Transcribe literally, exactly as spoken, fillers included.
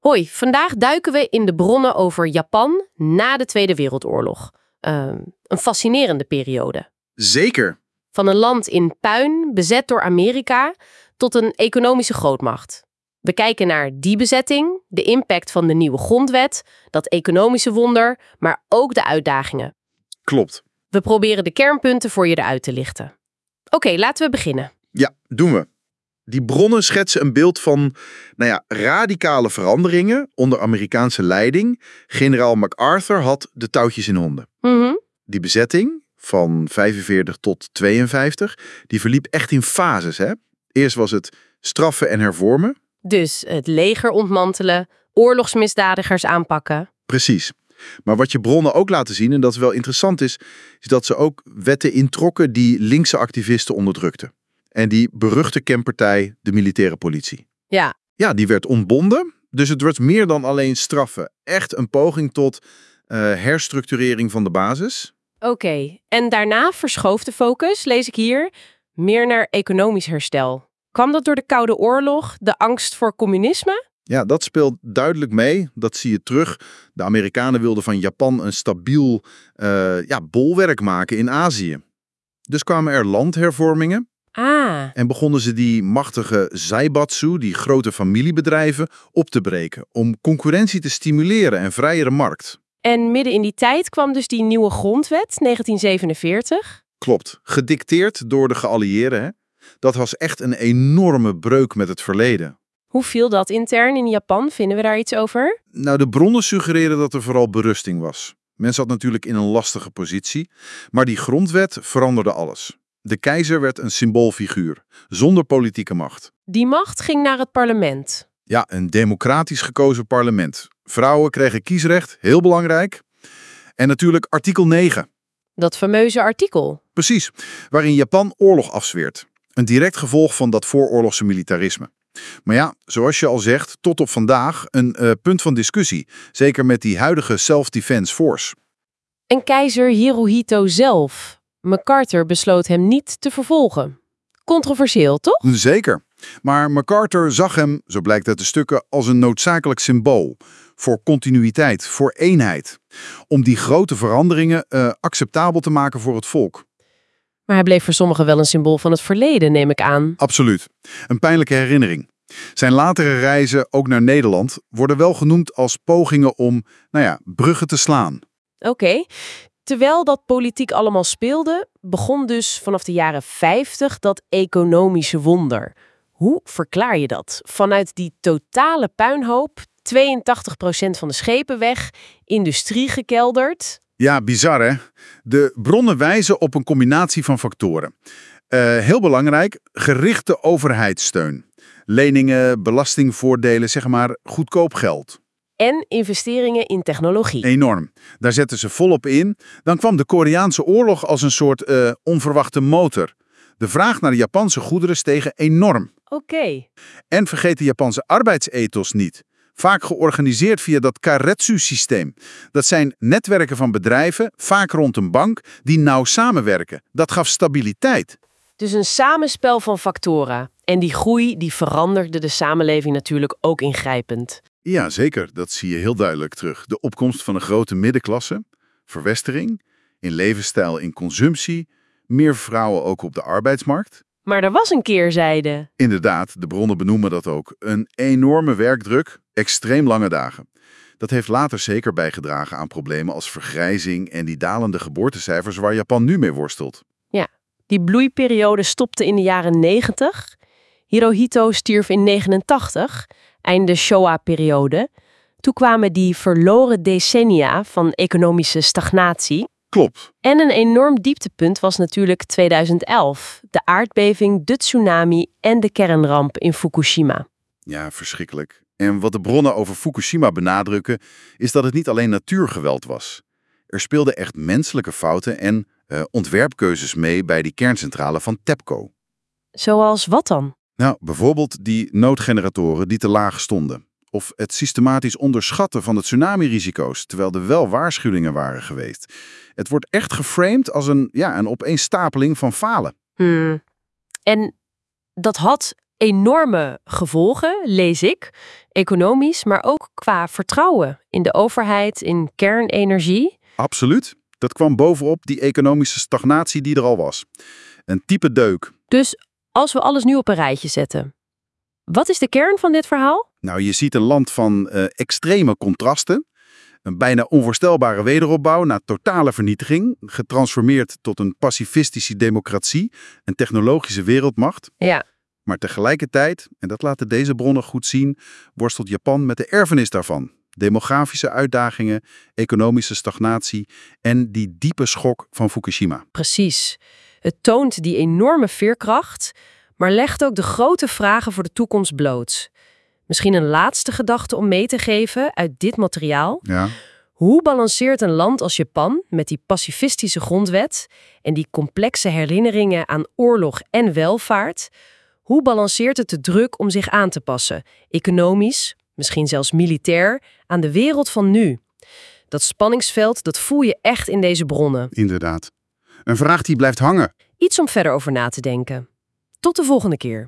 Hoi, vandaag duiken we in de bronnen over Japan na de Tweede Wereldoorlog. Uh, een fascinerende periode. Zeker. Van een land in puin, bezet door Amerika, tot een economische grootmacht. We kijken naar die bezetting, de impact van de nieuwe grondwet, dat economische wonder, maar ook de uitdagingen. Klopt. We proberen de kernpunten voor je eruit te lichten. Oké, okay, laten we beginnen. Ja, doen we. Die bronnen schetsen een beeld van nou ja, radicale veranderingen onder Amerikaanse leiding. Generaal MacArthur had de touwtjes in handen. Mm-hmm. Die bezetting van vijfenveertig tot tweeënvijftig, die verliep echt in fases. Hè? Eerst was het straffen en hervormen. Dus het leger ontmantelen, oorlogsmisdadigers aanpakken. Precies. Maar wat je bronnen ook laten zien, en dat wel interessant is, is dat ze ook wetten introkken die linkse activisten onderdrukten. En die beruchte Kemp-partij, de militaire politie. Ja. Ja, die werd ontbonden. Dus het werd meer dan alleen straffen. Echt een poging tot uh, herstructurering van de basis. Oké, okay. En daarna verschoof de focus, lees ik hier, meer naar economisch herstel. Kwam dat door de Koude Oorlog, de angst voor communisme? Ja, dat speelt duidelijk mee. Dat zie je terug. De Amerikanen wilden van Japan een stabiel uh, ja, bolwerk maken in Azië. Dus kwamen er landhervormingen. Ah. En begonnen ze die machtige zaibatsu, die grote familiebedrijven, op te breken. Om concurrentie te stimuleren en vrijere markt. En midden in die tijd kwam dus die nieuwe grondwet, negentien zevenenveertig? Klopt. Gedicteerd door de geallieerden. Hè? Dat was echt een enorme breuk met het verleden. Hoe viel dat intern in Japan? Vinden we daar iets over? Nou, de bronnen suggereren dat er vooral berusting was. Men zat natuurlijk in een lastige positie. Maar die grondwet veranderde alles. De keizer werd een symboolfiguur, zonder politieke macht. Die macht ging naar het parlement. Ja, een democratisch gekozen parlement. Vrouwen kregen kiesrecht, heel belangrijk. En natuurlijk artikel negen. Dat fameuze artikel. Precies, waarin Japan oorlog afzweert. Een direct gevolg van dat vooroorlogse militarisme. Maar ja, zoals je al zegt, tot op vandaag een uh, punt van discussie. Zeker met die huidige Self-Defense Force. En keizer Hirohito zelf. MacArthur besloot hem niet te vervolgen. Controversieel, toch? Zeker. Maar MacArthur zag hem, zo blijkt uit de stukken, als een noodzakelijk symbool. Voor continuïteit, voor eenheid. Om die grote veranderingen uh, acceptabel te maken voor het volk. Maar hij bleef voor sommigen wel een symbool van het verleden, neem ik aan. Absoluut. Een pijnlijke herinnering. Zijn latere reizen, ook naar Nederland, worden wel genoemd als pogingen om, nou ja, bruggen te slaan. Oké. Okay. Terwijl dat politiek allemaal speelde, begon dus vanaf de jaren vijftig dat economische wonder. Hoe verklaar je dat? Vanuit die totale puinhoop, tweeëntachtig procent van de schepen weg, industrie gekelderd. Ja, bizar hè? De bronnen wijzen op een combinatie van factoren. Uh, heel belangrijk, gerichte overheidssteun. Leningen, belastingvoordelen, zeg maar goedkoop geld. En investeringen in technologie. Enorm. Daar zetten ze volop in. Dan kwam de Koreaanse oorlog als een soort uh, onverwachte motor. De vraag naar de Japanse goederen steeg enorm. Oké. Okay. En vergeet de Japanse arbeidsethos niet. Vaak georganiseerd via dat karetsu-systeem. Dat zijn netwerken van bedrijven, vaak rond een bank, die nauw samenwerken. Dat gaf stabiliteit. Dus een samenspel van factoren. En die groei die veranderde de samenleving natuurlijk ook ingrijpend. Ja, zeker. Dat zie je heel duidelijk terug. De opkomst van een grote middenklasse, verwestering, in levensstijl, in consumptie, meer vrouwen ook op de arbeidsmarkt. Maar er was een keerzijde. Inderdaad, de bronnen benoemen dat ook. Een enorme werkdruk, extreem lange dagen. Dat heeft later zeker bijgedragen aan problemen als vergrijzing en die dalende geboortecijfers waar Japan nu mee worstelt. Ja, die bloeiperiode stopte in de jaren negentig. Hirohito stierf in negenentachtig, einde Showa-periode. Toen kwamen die verloren decennia van economische stagnatie. Klopt. En een enorm dieptepunt was natuurlijk tweeduizend elf. De aardbeving, de tsunami en de kernramp in Fukushima. Ja, verschrikkelijk. En wat de bronnen over Fukushima benadrukken, is dat het niet alleen natuurgeweld was. Er speelden echt menselijke fouten en uh, ontwerpkeuzes mee bij die kerncentrale van TEPCO. Zoals wat dan? Nou, bijvoorbeeld die noodgeneratoren die te laag stonden. Of het systematisch onderschatten van de tsunami-risico's, terwijl er wel waarschuwingen waren geweest. Het wordt echt geframed als een, ja, een opeenstapeling van falen. Hmm. En dat had enorme gevolgen, lees ik, economisch, maar ook qua vertrouwen in de overheid, in kernenergie. Absoluut. Dat kwam bovenop die economische stagnatie die er al was. Een type deuk. Dus als we alles nu op een rijtje zetten, wat is de kern van dit verhaal? Nou, je ziet een land van uh, extreme contrasten. Een bijna onvoorstelbare wederopbouw na totale vernietiging, getransformeerd tot een pacifistische democratie, een technologische wereldmacht. Ja. Maar tegelijkertijd, en dat laten deze bronnen goed zien, worstelt Japan met de erfenis daarvan. Demografische uitdagingen, economische stagnatie en die diepe schok van Fukushima. Precies. Het toont die enorme veerkracht, maar legt ook de grote vragen voor de toekomst bloot. Misschien een laatste gedachte om mee te geven uit dit materiaal. Ja. Hoe balanceert een land als Japan met die pacifistische grondwet en die complexe herinneringen aan oorlog en welvaart? Hoe balanceert het de druk om zich aan te passen, economisch, misschien zelfs militair, aan de wereld van nu? Dat spanningsveld, dat voel je echt in deze bronnen. Inderdaad. Een vraag die blijft hangen. Iets om verder over na te denken. Tot de volgende keer.